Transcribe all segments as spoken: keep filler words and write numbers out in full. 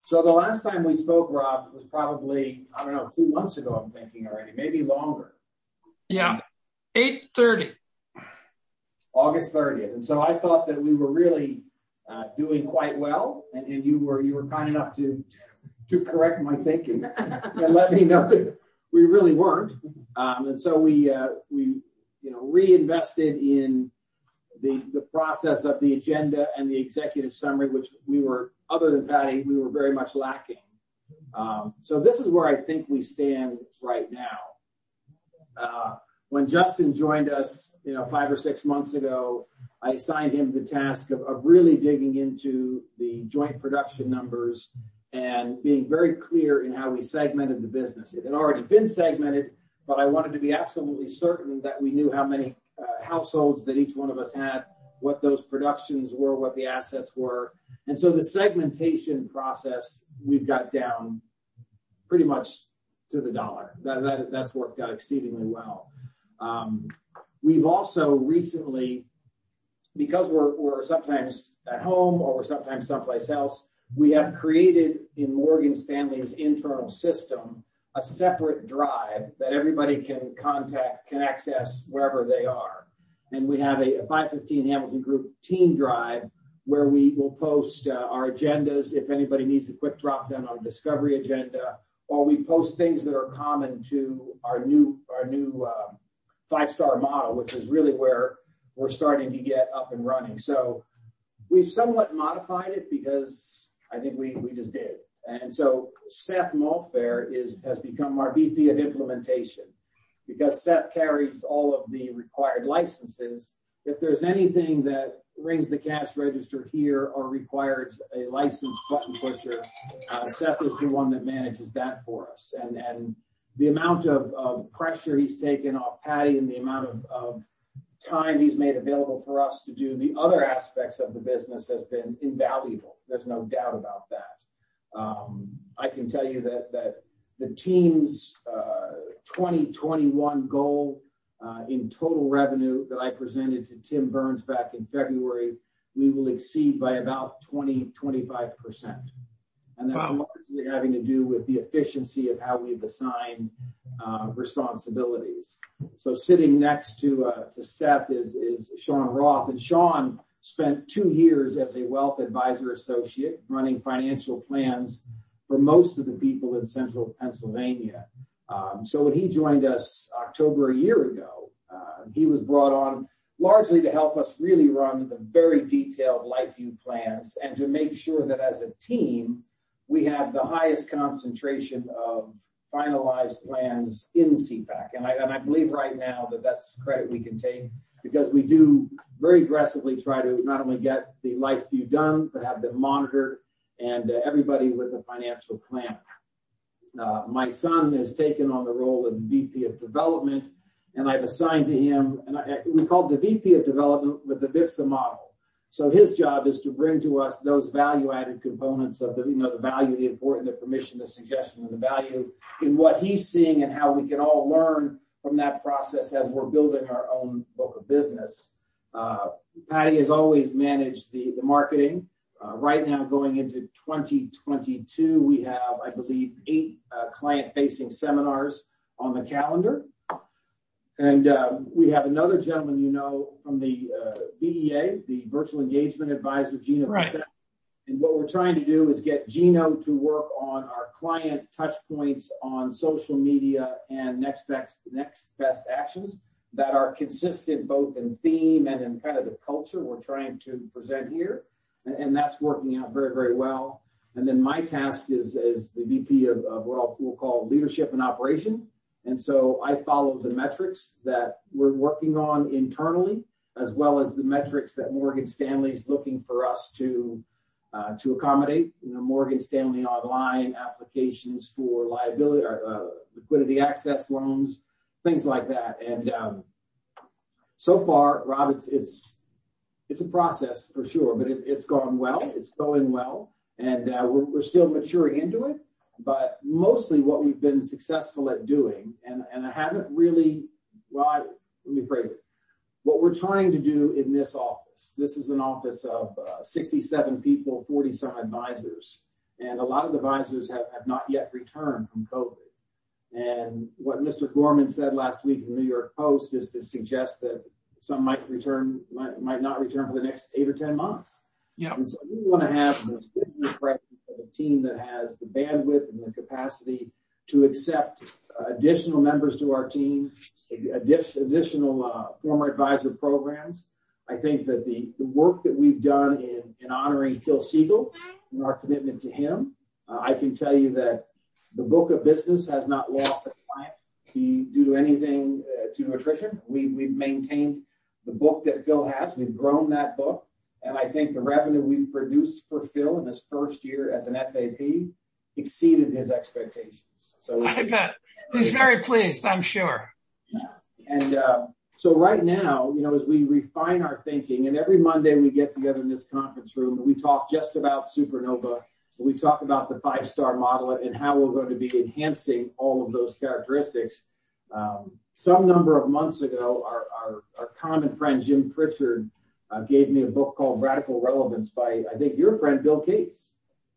So the last time we spoke, Rob, was probably, I don't know, two months ago, I'm thinking already, maybe longer. Yeah, eight thirty. August thirtieth. And so I thought that we were really uh, doing quite well, and, and you were you were kind enough to to correct my thinking and let me know that we really weren't. Um, and so we uh, we you know reinvested in the the process of the agenda and the executive summary, which we were, other than Patty, we were very much lacking. Um, so this is where I think we stand right now. Uh, when Justin joined us, you know, five or six months ago, I assigned him the task of, of really digging into the joint production numbers and being very clear in how we segmented the business. It had already been segmented, but I wanted to be absolutely certain that we knew how many uh, households that each one of us had, what those productions were, what the assets were. And so the segmentation process we've got down pretty much to the dollar. That, that that's worked out exceedingly well. Um, we've also recently, because we're, we're sometimes at home or we're sometimes someplace else, we have created in Morgan Stanley's internal system a separate drive that everybody can contact, can access wherever they are. And we have a, a five fifteen Hamilton Group team drive where we will post uh, our agendas if anybody needs a quick drop down on a discovery agenda, or we post things that are common to our new our new uh, five-star model, which is really where we're starting to get up and running. So we've somewhat modified it because I think we, we just did. And so Seth Mulfair is has become our V P of implementation because Seth carries all of the required licenses. If there's anything that rings the cash register here or requires a licensed button pusher, uh, Seth is the one that manages that for us. And, and the amount of, of pressure he's taken off Patty and the amount of, of time he's made available for us to do the other aspects of the business has been invaluable. There's no doubt about that. Um, I can tell you that, that the team's uh, twenty twenty-one goal uh, in total revenue that I presented to Tim Burns back in February, we will exceed by about twenty, twenty-five percent. And that's wow. largely having to do with the efficiency of how we've assigned uh, responsibilities. So sitting next to uh, to Seth is, is Sean Roth. And Sean spent two years as a wealth advisor associate running financial plans for most of the people in central Pennsylvania. Um, so when he joined us October a year ago, uh, he was brought on largely to help us really run the very detailed LifeView plans and to make sure that as a team, we have the highest concentration of finalized plans in C PAC. And I, and I believe right now that that's credit we can take because we do very aggressively try to not only get the LifeView done, but have them monitored and uh, everybody with a financial plan. Uh, my son has taken on the role of V P of Development, and I've assigned to him, and I, we called the V P of Development with the V I P S A model. So his job is to bring to us those value-added components of the, you know, the value, the important, the permission, the suggestion, and the value in what he's seeing and how we can all learn from that process as we're building our own book of business. Uh, Patty has always managed the, the marketing. Uh, right now, going into twenty twenty-two, we have, I believe, eight uh, client-facing seminars on the calendar. And um, we have another gentleman you know from the uh, V E A, the Virtual Engagement Advisor, Gino. Right. And what we're trying to do is get Gino to work on our client touch points on social media and next best, next best actions that are consistent both in theme and in kind of the culture we're trying to present here. And, and that's working out very, very well. And then my task is as the V P of, of what I'll, we'll call leadership and operation. And so I follow the metrics that we're working on internally, as well as the metrics that Morgan Stanley is looking for us to uh, to accommodate. You know, Morgan Stanley Online applications for liability, or, uh, liquidity access loans, things like that. And um, so far, Rob, it's it's it's a process for sure, but it, it's gone well. It's going well, and uh, we're, we're still maturing into it. But mostly what we've been successful at doing, and, and I haven't really, well, I, let me phrase it. What we're trying to do in this office, this is an office of uh, sixty-seven people, forty some advisors. and a lot of the advisors have, have not yet returned from COVID. And what Mister Gorman said last week in the New York Post is to suggest that some might return, might, might not return for the next eight or ten months. Yeah. And so we want to have the business presence of a team that has the bandwidth and the capacity to accept uh, additional members to our team, additional uh, former advisor programs. I think that the, the work that we've done in, in honoring Phil Siegel and our commitment to him, uh, I can tell you that the book of business has not lost a client due to anything, uh, due to attrition. We, we've maintained the book that Phil has. We've grown that book. And I think the revenue we've produced for Phil in his first year as an F A P exceeded his expectations. So I bet he's very pleased, I'm sure. And uh, so right now, you know, as we refine our thinking, and every Monday we get together in this conference room and we talk just about Supernova. We talk about the five-star model and how we're going to be enhancing all of those characteristics. Um, some number of months ago, our, our, our common friend Jim Pritchard uh, gave me a book called Radical Relevance by, I think, your friend Bill Cates.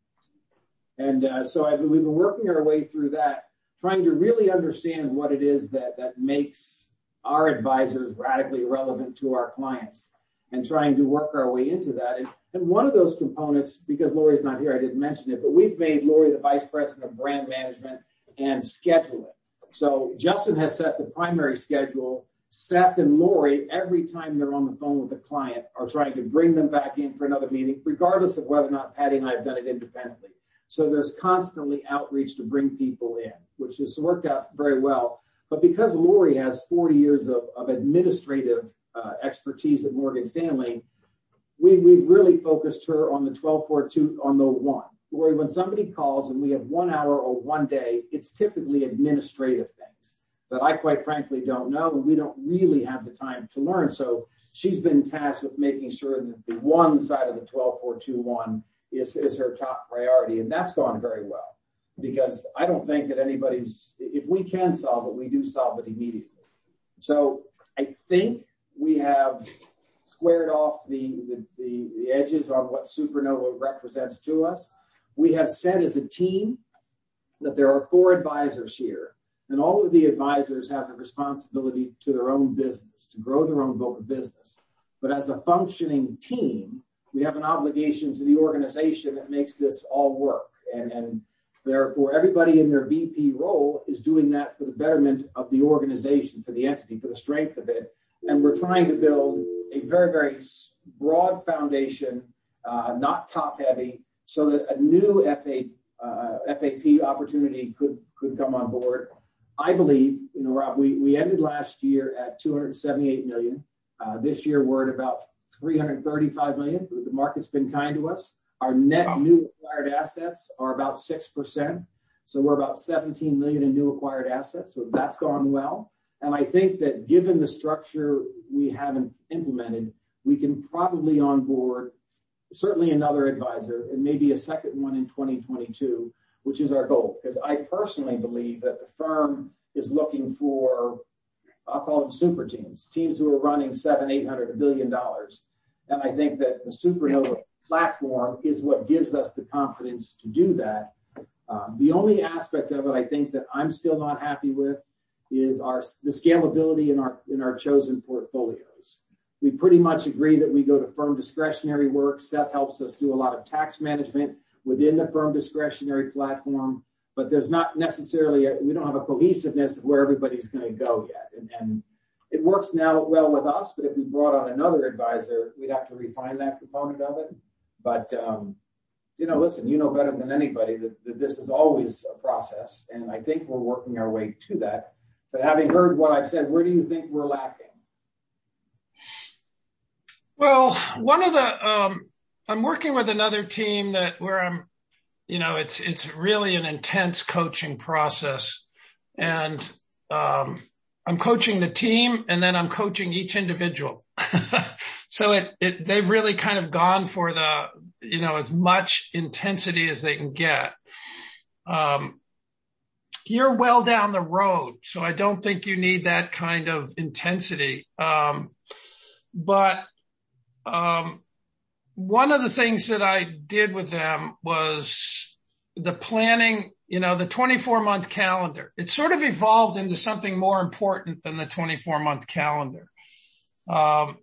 And uh, so I've, we've been working our way through that, trying to really understand what it is that, that makes our advisors radically relevant to our clients and trying to work our way into that. And, and one of those components, because Lori's not here, I didn't mention it, but we've made Lori the Vice President of Brand Management and Scheduling. So Justin has set the primary schedule. Seth and Lori, every time they're on the phone with a client, are trying to bring them back in for another meeting, regardless of whether or not Patty and I have done it independently. So there's constantly outreach to bring people in, which has worked out very well. But because Lori has forty years of, of administrative uh, expertise at Morgan Stanley, we, we've really focused her on the twelve forty-two, on the one. Lori, when somebody calls and we have one hour or one day, it's typically administrative things that I quite frankly don't know, and we don't really have the time to learn. So she's been tasked with making sure that the one side of the twelve four two one is, is her top priority, and that's gone very well. Because I don't think that anybody's, if we can solve it, we do solve it immediately. So I think we have squared off the, the, the, the edges on what Supernova represents to us. We have said as a team that there are four advisors here, and all of the advisors have the responsibility to their own business, to grow their own book of business. But as a functioning team, we have an obligation to the organization that makes this all work. And, and therefore, everybody in their V P role is doing that for the betterment of the organization, for the entity, for the strength of it. And we're trying to build a very, very broad foundation, uh, not top heavy, so that a new F A, uh, F A P opportunity could, could come on board. I believe, you know, Rob, we, we ended last year at two hundred seventy-eight million. Uh, this year we're at about three hundred thirty-five million. The market's been kind to us. Our net wow. new acquired assets are about six percent. So we're about seventeen million in new acquired assets. So that's gone well. And I think that given the structure we haven't implemented, we can probably onboard certainly another advisor and maybe a second one in twenty twenty-two, which is our goal. Because I personally believe that the firm is looking for, I'll call them super teams, teams who are running seven, eight hundred, a billion dollars. And I think that the Supernova platform is what gives us the confidence to do that. Um, the only aspect of it I think that I'm still not happy with is our the scalability in our in our chosen portfolios. We pretty much agree that we go to firm discretionary work. Seth helps us do a lot of tax management within the firm discretionary platform, but there's not necessarily a, we don't have a cohesiveness of where everybody's going to go yet. And, and it works now well with us, but if we brought on another advisor, we'd have to refine that component of it. But, um, you know, listen, you know better than anybody that, that this is always a process, and I think we're working our way to that. But having heard what I've said, where do you think we're lacking? Well, one of the, um, I'm working with another team that where I'm, you know, it's, it's really an intense coaching process, and, um, I'm coaching the team and then I'm coaching each individual. So it, it, they've really kind of gone for the, you know, as much intensity as they can get. Um, you're well down the road, so I don't think you need that kind of intensity. Um, but, um, one of the things that I did with them was the planning, you know, the twenty-four month calendar. It sort of evolved into something more important than the twenty-four month calendar. Um,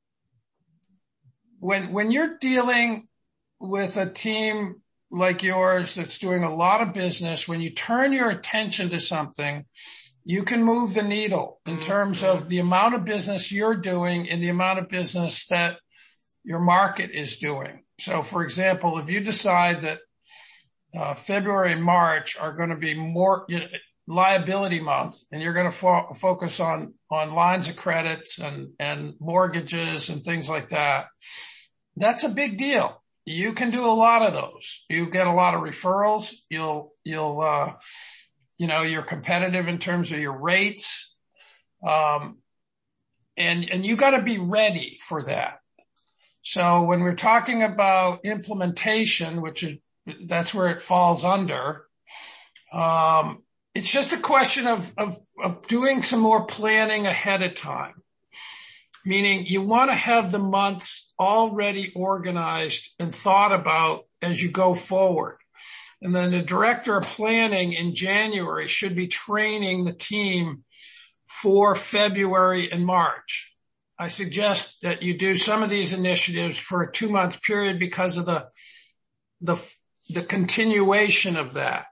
when, when you're dealing with a team like yours that's doing a lot of business, when you turn your attention to something, you can move the needle in terms of the amount of business you're doing and the amount of business that your market is doing. So for example, if you decide that uh, February and March are going to be more you know, liability months, and you're going to fo- focus on, on lines of credits and, and mortgages and things like that, that's a big deal. You can do a lot of those. You get a lot of referrals. You'll, you'll, uh, you know, you're competitive in terms of your rates. Um, and, and you got to be ready for that. So when we're talking about implementation, which is, that's where it falls under, um, it's just a question of, of, of doing some more planning ahead of time. Meaning you want to have the months already organized and thought about as you go forward. And then the director of planning in January should be training the team for February and March. I suggest that you do some of these initiatives for a two month period because of the, the, the continuation of that.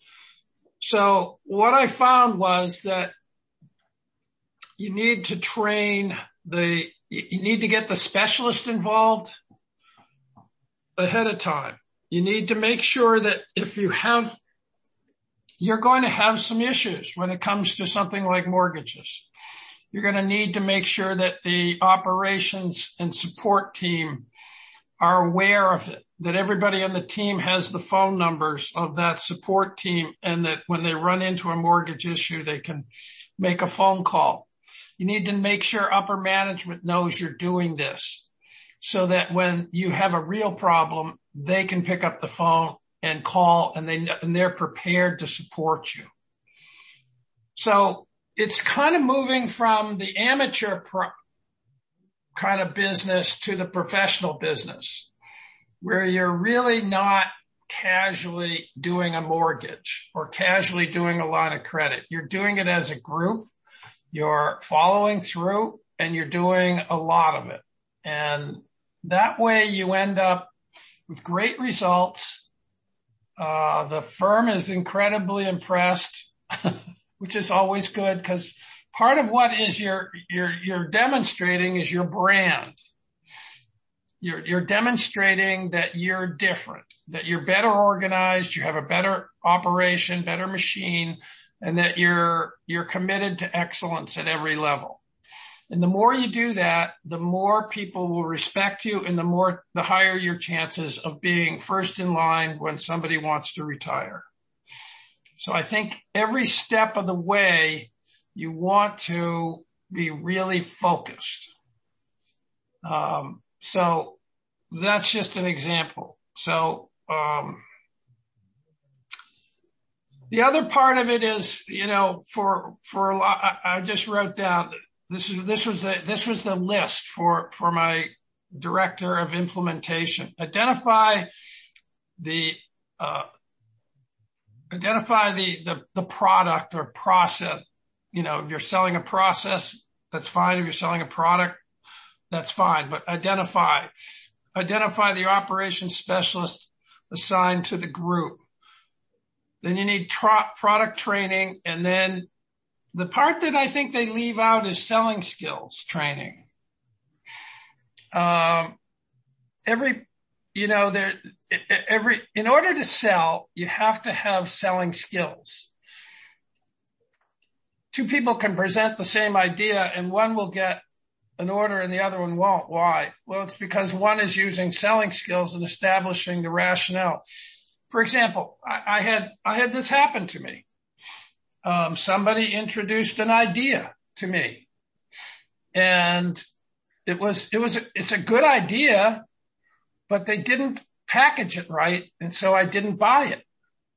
So what I found was that you need to train the, you need to get the specialist involved ahead of time. You need to make sure that if you have, you're going to have some issues when it comes to something like mortgages. You're going to need to make sure that the operations and support team are aware of it, that everybody on the team has the phone numbers of that support team, and that when they run into a mortgage issue, they can make a phone call. You need to make sure upper management knows you're doing this so that when you have a real problem, they can pick up the phone and call, and they, and they're prepared to support you. So it's kind of moving from the amateur pro- kind of business to the professional business, where you're really not casually doing a mortgage or casually doing a line of credit. You're doing it as a group. You're following through, and you're doing a lot of it. And that way you end up with great results. Uh, the firm is incredibly impressed, which is always good, because part of what is you're, you're, you're demonstrating is your brand. You're, you're demonstrating that you're different, that you're better organized, you have a better operation, better machine, and that you're, you're committed to excellence at every level. And the more you do that, the more people will respect you, and the more, the higher your chances of being first in line when somebody wants to retire. So I think every step of the way you want to be really focused. Um, so that's just an example. So, um, the other part of it is, you know, for, for a lot, I, I just wrote down, this is, this was the, this was the list for, for my director of implementation. Identify the, uh, identify the, the, the product or process. You know, if you're selling a process, that's fine. If you're selling a product, that's fine. But identify, identify the operations specialist assigned to the group. Then you need tra- product training. And then the part that I think they leave out is selling skills training. Um, every, you know, there, every, in order to sell, you have to have selling skills. Two people can present the same idea, and one will get an order and the other one won't. Why? Well, it's because one is using selling skills and establishing the rationale. For example, I, I had, I had this happen to me. Um, somebody introduced an idea to me, and it was, it was, it's a good idea, but they didn't package it right. And so I didn't buy it.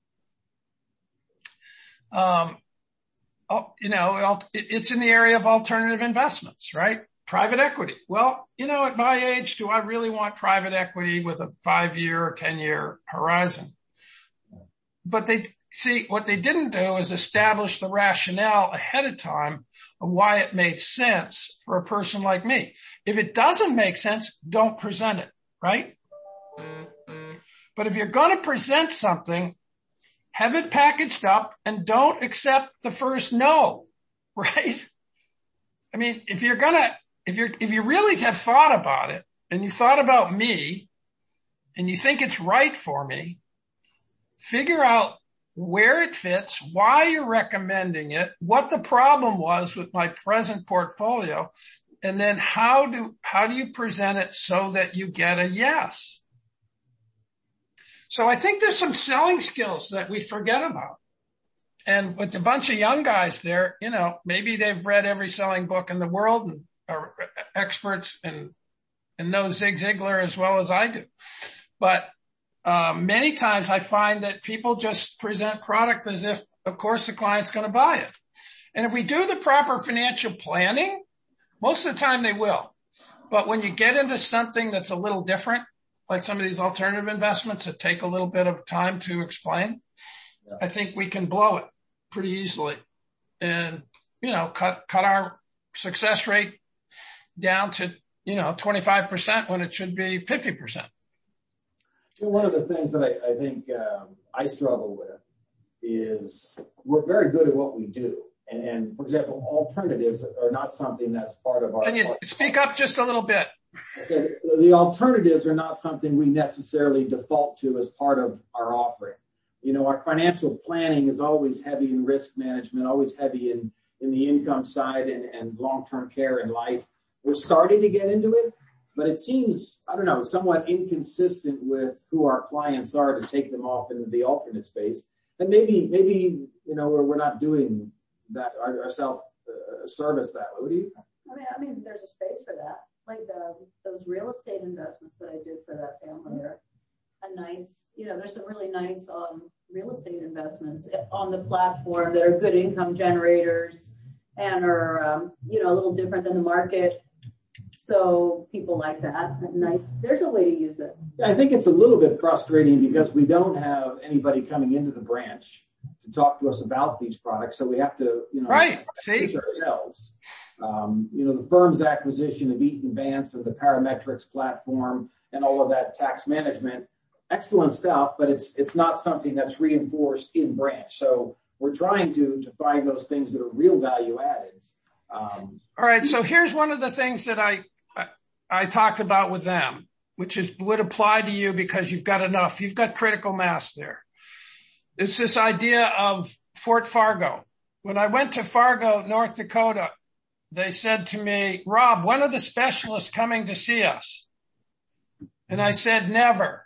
Um, oh, you know, it's in the area of alternative investments, right? Private equity. Well, you know, at my age, do I really want private equity with a five year or ten year horizon? but they see what they didn't do is establish the rationale ahead of time of why it made sense for a person like me. If it doesn't make sense, don't present it, right? But if you're going to present something, have it packaged up and don't accept the first no, right? I mean, if you're going to, if you're, if you really have thought about it and you thought about me and you think it's right for me, figure out where it fits, why you're recommending it, what the problem was with my present portfolio, and then how do, how do you present it so that you get a yes? So I think there's some selling skills that we forget about. And with a bunch of young guys there, you know, maybe they've read every selling book in the world and are experts and, and know Zig Ziglar as well as I do. But um, many times I find that people just present product as if, of course, the client's going to buy it. And if we do the proper financial planning, most of the time they will. But when you get into something that's a little different, like some of these alternative investments that take a little bit of time to explain, yeah. I think we can blow it pretty easily and, you know, cut, cut our success rate down to, you know, twenty-five percent when it should be fifty percent. One of the things that I, I think um, I struggle with is we're very good at what we do. And, and for example, alternatives are not something that's part of our. Can you speak up just a little bit? I said the alternatives are not something we necessarily default to as part of our offering. You know, our financial planning is always heavy in risk management, always heavy in, in the income side and, and long-term care and life. We're starting to get into it, but it seems, I don't know, somewhat inconsistent with who our clients are to take them off into the alternate space. And maybe, maybe, you know, we're, we're not doing that ourselves uh, service that way. What do you think? I mean, I mean, there's a space for that. Like the, those real estate investments that I did for that family are a nice, you know, there's some really nice um, real estate investments on the platform that are good income generators and are, um, you know, a little different than the market. So people like that. Nice. There's a way to use it. Yeah, I think it's a little bit frustrating because we don't have anybody coming into the branch to talk to us about these products. So we have to, you know, right. See? ourselves. Um, you know, the firm's acquisition of Eaton Vance and the Parametrics platform and all of that tax management, excellent stuff, but it's it's not something that's reinforced in branch. So we're trying to to find those things that are real value added. Um, all right. So here's one of the things that I, I I talked about with them, which is would apply to you because you've got enough. You've got critical mass there. It's this idea of Fort Fargo. When I went to Fargo, North Dakota, they said to me, Rob, when are the specialists coming to see us? And I said, never.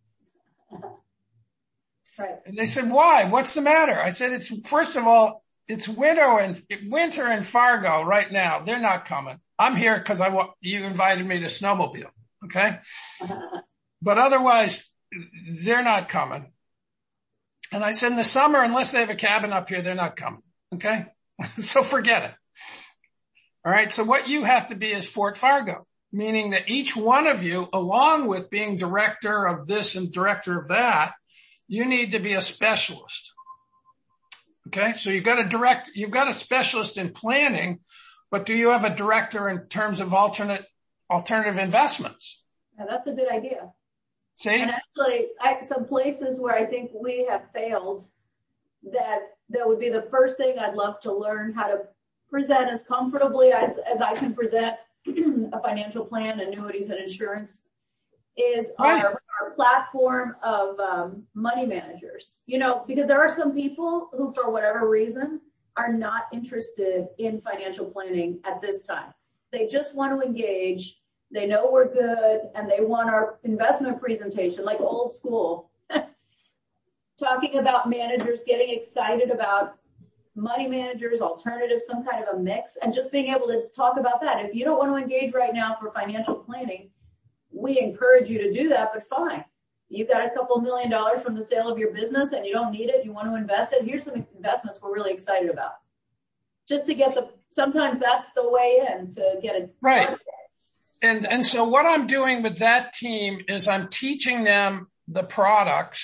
Right. And they said, why? What's the matter? I said, it's, first of all, it's winter and winter in Fargo right now. They're not coming. I'm here because I want, you invited me to snowmobile. Okay. But otherwise, they're not coming. And I said, in the summer, unless they have a cabin up here, they're not coming. Okay. So forget it. All right. So what you have to be is Fort Fargo, meaning that each one of you, along with being director of this and director of that, you need to be a specialist. Okay. So you've got a direct, you've got a specialist in planning, but do you have a director in terms of alternate, alternative investments? Yeah, that's a good idea. See? And actually, I, some places where I think we have failed, that that would be the first thing I'd love to learn how to present as comfortably as, as I can present a financial plan, annuities, and insurance, is right. our, our platform of um, money managers. You know, because there are some people who, for whatever reason, are not interested in financial planning at this time. They just want to engage. They know we're good, and they want our investment presentation, like old school, talking about managers, getting excited about money managers, alternatives, some kind of a mix, and just being able to talk about that. If you don't want to engage right now for financial planning, we encourage you to do that, but fine. You've got a couple million dollars from the sale of your business and you don't need it. You want to invest it. Here's some investments we're really excited about. Just to get the, sometimes that's the way in to get it right. started. And, and so what I'm doing with that team is I'm teaching them the products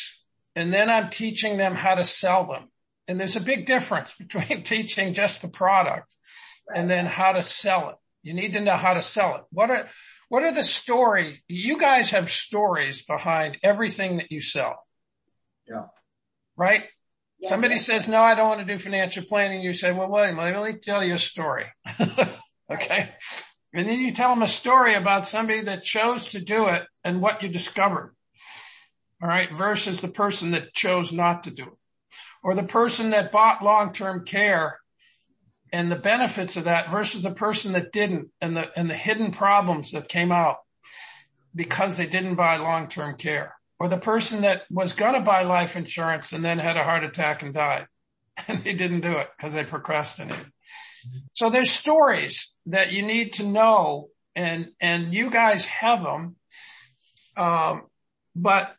and then I'm teaching them how to sell them. And there's a big difference between teaching just the product and then how to sell it. You need to know how to sell it. What are, what are the stories? You guys have stories behind everything that you sell. Yeah. Right? Yeah, Somebody yeah. says, no, I don't want to do financial planning. You say, well, William, let me tell you a story. Okay. And then you tell them a story about somebody that chose to do it and what you discovered. All right. Versus the person that chose not to do it, or the person that bought long-term care and the benefits of that versus the person that didn't, and the, and the hidden problems that came out because they didn't buy long-term care, or the person that was going to buy life insurance and then had a heart attack and died and they didn't do it because they procrastinated. So there's stories that you need to know, and, and you guys have them. Um, but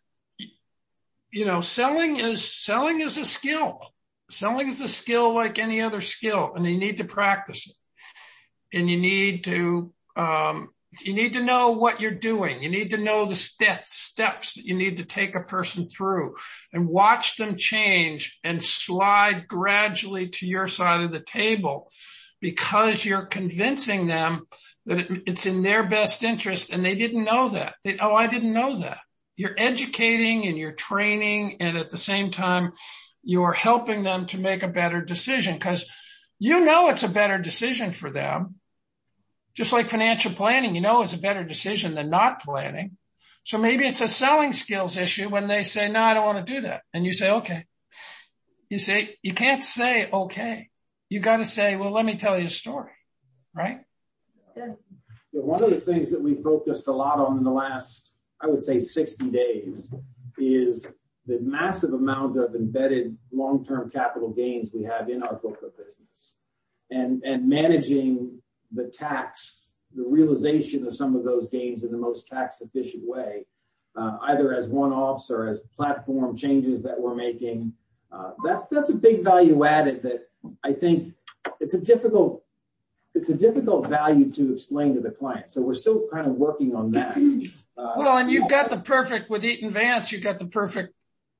you know, selling is, selling is a skill. Selling is a skill like any other skill, and you need to practice it. And you need to, um, you need to know what you're doing. You need to know the steps, steps that you need to take a person through, and watch them change and slide gradually to your side of the table, because you're convincing them that it, it's in their best interest, and they didn't know that. They, oh, I didn't know that. You're educating and you're training, and at the same time, you're helping them to make a better decision, because you know it's a better decision for them. Just like financial planning, you know it's a better decision than not planning. So maybe it's a selling skills issue when they say, no, I don't want to do that. And you say, okay. You say, you can't say, okay. You got to say, well, let me tell you a story, right? Good. Yeah, one of the things that we focused a lot on in the last, I would say sixty days, is the massive amount of embedded long-term capital gains we have in our book of business, and, and managing the tax, the realization of some of those gains in the most tax efficient way, uh, either as one-offs or as platform changes that we're making. Uh, that's, that's a big value added that I think it's a difficult, it's a difficult value to explain to the client. So we're still kind of working on that. Uh, well, and you've got the perfect, with Eaton Vance, you've got the perfect,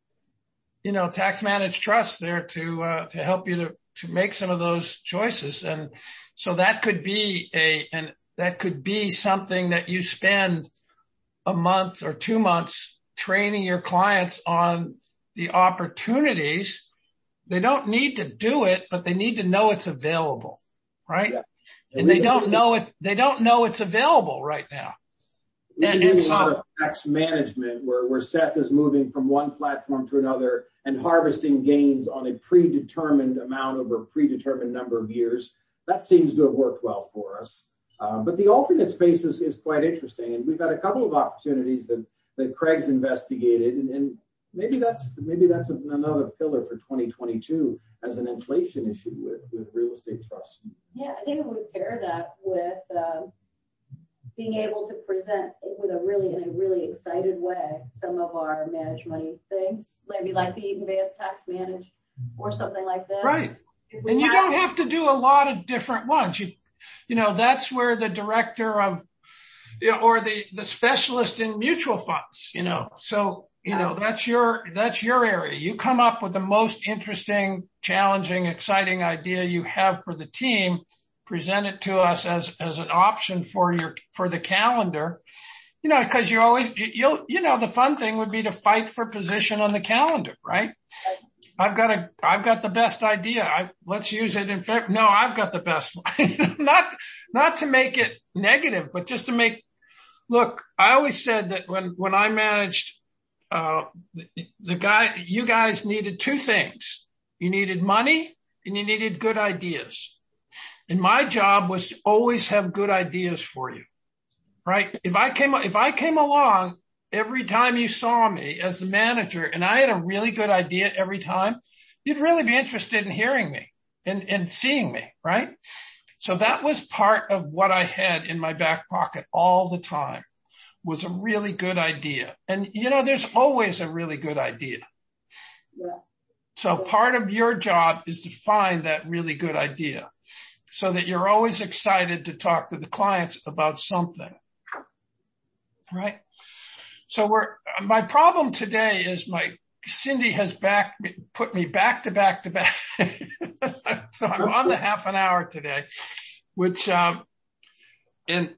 you know, tax managed trust there to, uh, to help you to, to make some of those choices. And so that could be a, and that could be something that you spend a month or two months training your clients on the opportunities. They don't need to do it, but they need to know it's available, right? Yeah. And they don't know it, they don't know it's available right now. We've been And, doing and a lot so, of tax management where, where Seth is moving from one platform to another and harvesting gains on a predetermined amount over a predetermined number of years. That seems to have worked well for us. Uh, but the alternate space is, is quite interesting. And we've had a couple of opportunities that, that Craig's investigated. And, and maybe that's, maybe that's another pillar for twenty twenty-two as an inflation issue with, with real estate trusts. Yeah, I think we would pair that with uh, being able to present with a really, in a really excited way, some of our managed money things, maybe like the Eaton Vance Tax Managed or something like this. right. And you don't have to do a lot of different ones. You, you know, that's where the director of, you know, or the, the specialist in mutual funds, you know, so, you know, that's your, that's your area. You come up with the most interesting, challenging, exciting idea you have for the team, present it to us as, as an option for your, for the calendar, you know, cause you're always, you'll, you know, the fun thing would be to fight for position on the calendar, right? I've got a, I've got the best idea. I, let's use it in February. No, I've got the best one. not, not to make it negative, but just to make, look, I always said that when, when I managed, uh, the, the guy, you guys needed two things. You needed money and you needed good ideas. And my job was to always have good ideas for you, right? If I came, if I came along every time you saw me as the manager and I had a really good idea every time, you'd really be interested in hearing me and, and seeing me, right? So that was part of what I had in my back pocket all the time, was a really good idea. And, you know, there's always a really good idea. Yeah. So part of your job is to find that really good idea so that you're always excited to talk to the clients about something, right? So we're, my problem today is my, Cindy has back put me back to back to back. So I'm on the half an hour today, which, um, and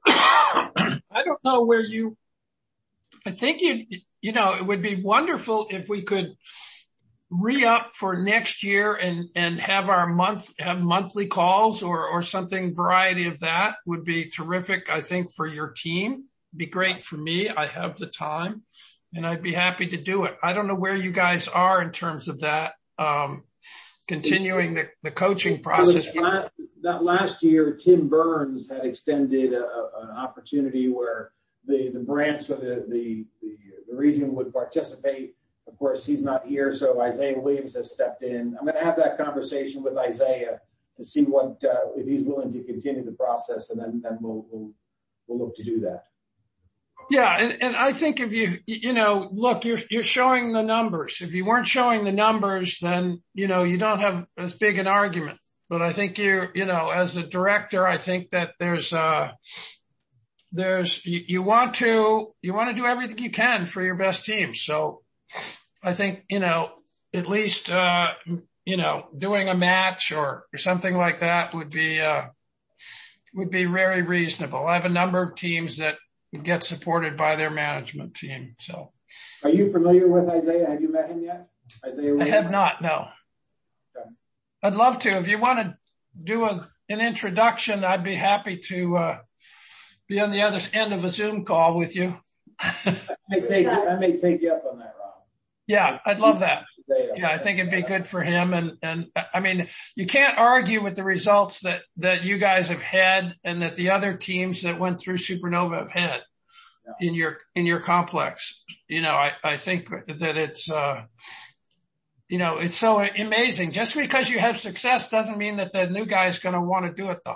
I don't know where you, I think you, you know, it would be wonderful if we could re-up for next year and, and have our month, have monthly calls or, or something variety of that would be terrific. I think for your team, be great for me. I have the time and I'd be happy to do it. I don't know where you guys are in terms of that, um, continuing the, the coaching process. Last, that last year, Tim Burns had extended a, a, an opportunity where the, the branch or the, the, the, the region would participate. Of course, he's not here, so Isaiah Williams has stepped in. I'm going to have that conversation with Isaiah to see what uh, if he's willing to continue the process, and then, then we'll, we'll we'll look to do that. Yeah, and, and I think if you you know look, you're you're showing the numbers. If you weren't showing the numbers, then you know you don't have as big an argument. But I think you you know as a director, I think that there's uh there's you, you want to you want to do everything you can for your best team. So I think, you know, at least, uh, you know, doing a match or, or something like that would be, uh, would be very reasonable. I have a number of teams that get supported by their management team. So. Are you familiar with Isaiah? Have you met him yet? Isaiah Williams? I have not, no. Okay. I'd love to. If you want to do a, an introduction, I'd be happy to, uh, be on the other end of a Zoom call with you. I may take, I may take you up on that, Rob. Yeah, I'd love that. Yeah, I think it'd be good for him. And, and I mean, you can't argue with the results that, that you guys have had and that the other teams that went through Supernova have had yeah. in your, in your complex. You know, I, I think that it's, uh, you know, it's so amazing. Just because you have success doesn't mean that the new guy is going to want to do it though.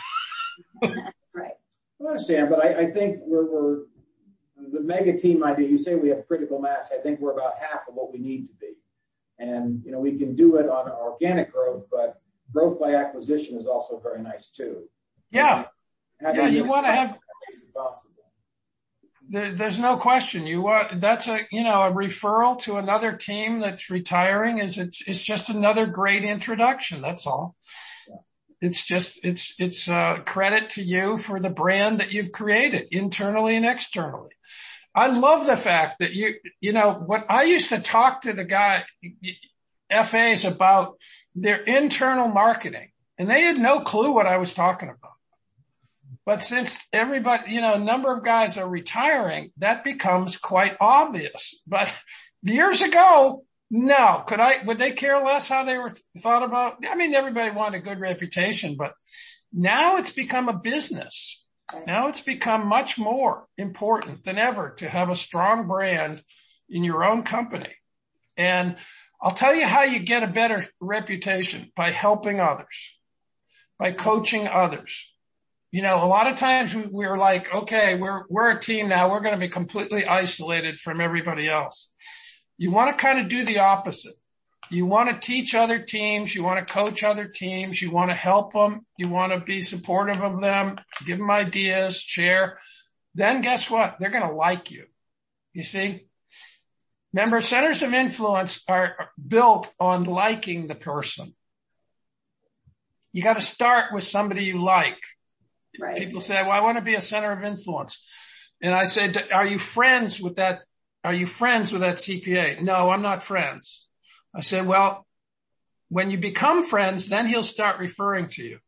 Right. I understand, but I, I think we're, we're, the mega team idea, you say we have critical mass. I think we're about half of what we need to be. And, you know, we can do it on organic growth, but growth by acquisition is also very nice too. Yeah. Yeah, you want to have, makes it possible. There, there's no question. You want, that's a, you know, a referral to another team that's retiring is it, it's just another great introduction. That's all. Yeah. It's just, it's, it's uh credit to you for the brand that you've created internally and externally. I love the fact that you, you know, what I used to talk to the guy, F As about their internal marketing and they had no clue what I was talking about. But since everybody, you know, a number of guys are retiring, that becomes quite obvious. But years ago, no, could I, would they care less how they were thought about? I mean, everybody wanted a good reputation, but now it's become a business. Now it's become much more important than ever to have a strong brand in your own company. And I'll tell you how you get a better reputation by helping others, by coaching others. You know, a lot of times we, we're like, okay, we're, we're a team now. We're going to be completely isolated from everybody else. You want to kind of do the opposite. You want to teach other teams. You want to coach other teams. You want to help them. You want to be supportive of them, give them ideas, share. Then guess what? They're going to like you. You see? Remember, centers of influence are built on liking the person. You got to start with somebody you like. Right. People say, well, I want to be a center of influence. And I said, are you friends with that? Are you friends with that C P A? No, I'm not friends. I said, well, when you become friends, then he'll start referring to you.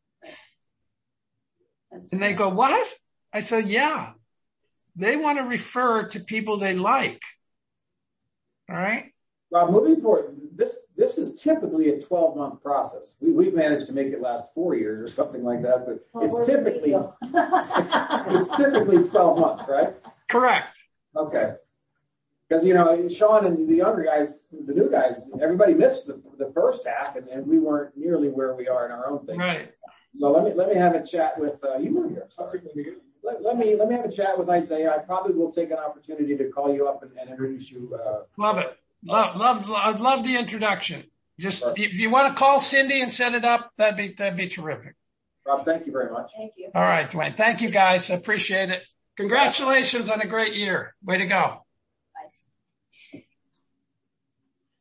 That's and they go, what? I said, yeah, they want to refer to people they like. All right. Rob, moving forward, this, this is typically a twelve month process. We, we've managed to make it last four years or something like that, but well, it's typically, it's typically twelve months, right? Correct. Okay. Because, you know, Sean and the younger guys, the new guys, everybody missed the, the first half, and, and we weren't nearly where we are in our own thing. Right. So let me let me have a chat with uh, you were here. Sorry. Let, let me let me have a chat with Isaiah. I probably will take an opportunity to call you up and, and introduce you. Uh, love it. Love love. I'd love the introduction. Just Perfect. If you want to call Cindy and set it up, that'd be that'd be terrific. Rob, thank you very much. Thank you. All right, Dwayne. Thank you, guys. I appreciate it. Congratulations on a great year. Way to go.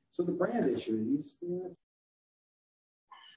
So the brand issue, these, you know,